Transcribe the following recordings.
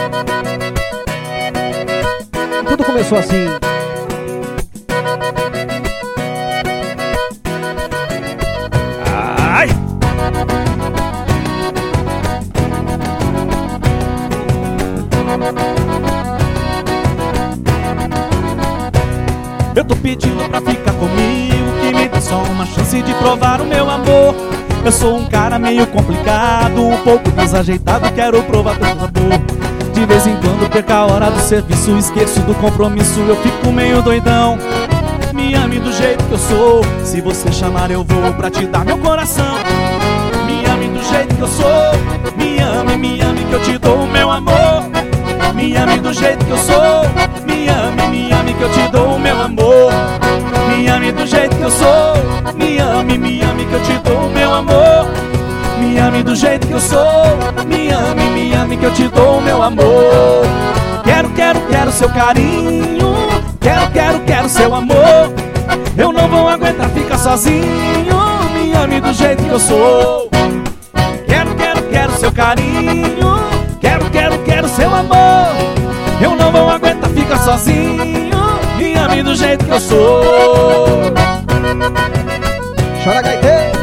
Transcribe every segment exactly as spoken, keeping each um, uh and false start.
Tudo começou assim. Ai! Eu tô pedindo pra ficar comigo, que me dê só uma chance de provar o meu amor. Eu sou um cara meio complicado, um pouco desajeitado, quero provar teu sabor. De vez em quando perco a hora do serviço, esqueço do compromisso, eu fico meio doidão. Me ame do jeito que eu sou, se você chamar eu vou pra te dar meu coração. Me ame do jeito que eu sou, me ame, me ame que eu te dou o meu amor. Me ame do jeito que eu sou, me ame, me ame que eu te dou o meu amor. Me ame do jeito que eu sou, me ame, me ame que eu te dou o meu amor. Me ame do jeito que eu sou, me ame, me ame que eu te dou o meu amor. Quero, quero, quero seu carinho, quero, quero, quero seu amor. Eu não vou aguentar ficar sozinho, me ame do jeito que eu sou. Quero, quero, quero seu carinho, quero, quero, quero seu amor. Eu não vou aguentar ficar sozinho, me ame do jeito que eu sou. Chora, gaiteiro.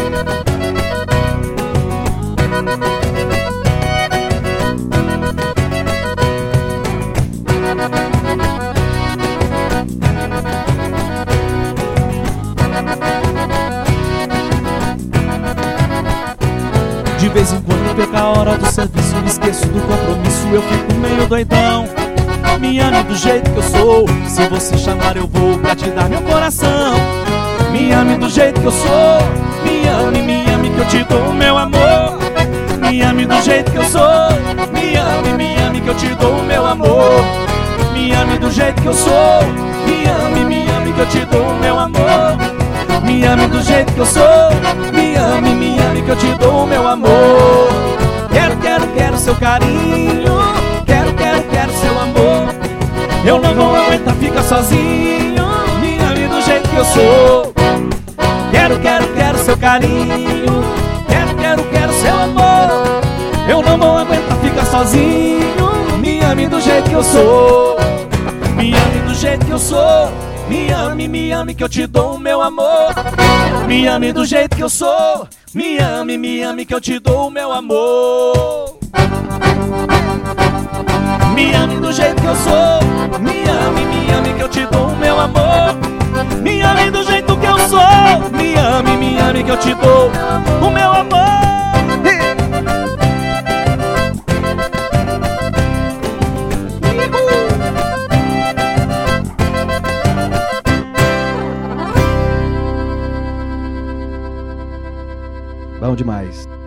De vez em quando perco a hora do serviço, esqueço do compromisso, eu fico meio doidão. Me ame do jeito que eu sou, se você chamar eu vou pra te dar meu coração. Me ame do jeito que eu sou, me ame, me ame que eu te dou o meu amor. Me ame do jeito que eu sou, me ame, me ame que eu te dou o meu amor. Me ame do jeito que eu sou, me ame, me ame que eu te dou o meu amor. Me ame do jeito que eu sou, me ame, me ame que eu te dou o meu amor. Quero, quero, quero seu carinho, quero, quero, quero seu amor. Eu não vou aguentar ficar sozinho, me ame do jeito que eu sou. Quero, quero, quero seu carinho, quero, quero, quero seu amor. Eu não vou aguentar ficar sozinho, me ame do jeito que eu sou. Me ame do jeito que eu sou, me ame, me ame que eu te dou o meu amor. Me ame do jeito que eu sou, me ame, me ame que eu te dou o meu amor. Me ame do jeito que eu sou, me ame, me ame que eu te dou o meu amor. Me ame do jeito que eu sou, me ame, me ame que eu te dou o meu amor. Bom demais.